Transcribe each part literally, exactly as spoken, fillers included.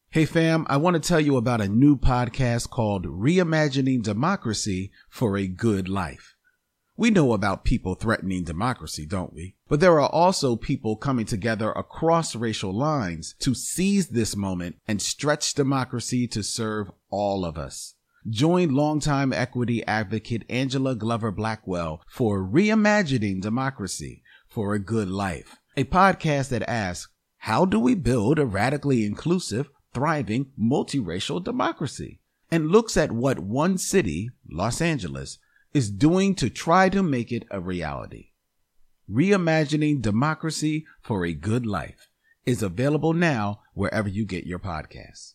Hey fam, I want to tell you about a new podcast called Reimagining Democracy for a Good Life. We know about people threatening democracy, don't we? But there are also people coming together across racial lines to seize this moment and stretch democracy to serve all of us. Join longtime equity advocate Angela Glover Blackwell for Reimagining Democracy for a Good Life, a podcast that asks, how do we build a radically inclusive, thriving, multiracial democracy? And looks at what one city, Los Angeles, is doing to try to make it a reality. Reimagining Democracy for a Good Life is available now wherever you get your podcasts.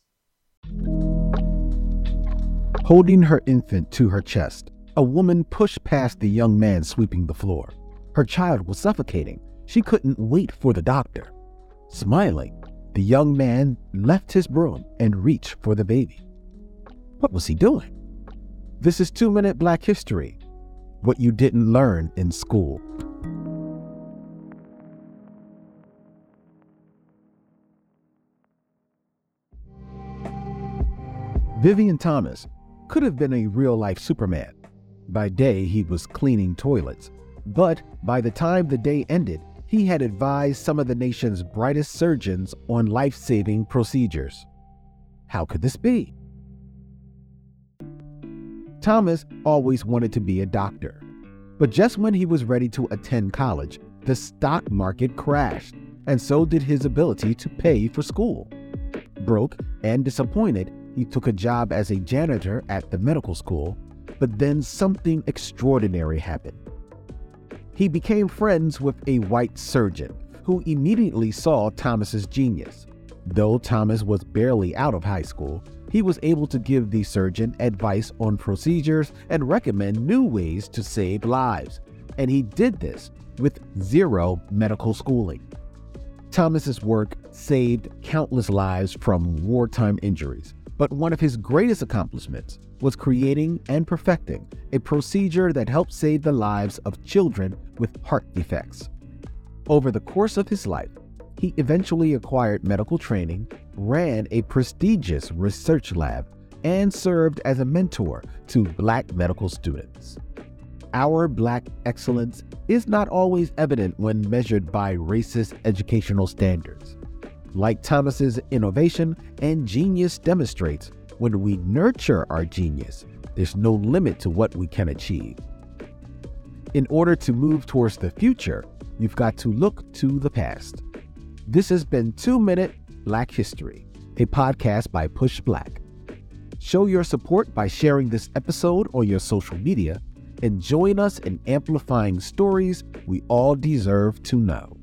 Holding her infant to her chest, a woman pushed past the young man sweeping the floor. Her child was suffocating. She couldn't wait for the doctor. Smiling, the young man left his broom and reached for the baby. What was he doing? This is Two Minute Black History, what you didn't learn in school. Vivian Thomas could have been a real-life Superman. By day, he was cleaning toilets, but by the time the day ended, he had advised some of the nation's brightest surgeons on life-saving procedures. How could this be? Thomas always wanted to be a doctor, but just when he was ready to attend college, the stock market crashed, and so did his ability to pay for school. Broke and disappointed, he took a job as a janitor at the medical school, but then something extraordinary happened. He became friends with a white surgeon who immediately saw Thomas's genius. Though Thomas was barely out of high school, he was able to give the surgeon advice on procedures and recommend new ways to save lives. And he did this with zero medical schooling. Thomas's work saved countless lives from wartime injuries, but one of his greatest accomplishments was creating and perfecting a procedure that helped save the lives of children with heart defects. Over the course of his life, he eventually acquired medical training, ran a prestigious research lab, and served as a mentor to Black medical students. Our Black excellence is not always evident when measured by racist educational standards. Like Thomas's innovation and genius demonstrates, when we nurture our genius, there's no limit to what we can achieve. In order to move towards the future, you've got to look to the past. This has been Two Minute Black History, a podcast by Push Black. Show your support by sharing this episode on your social media and join us in amplifying stories we all deserve to know.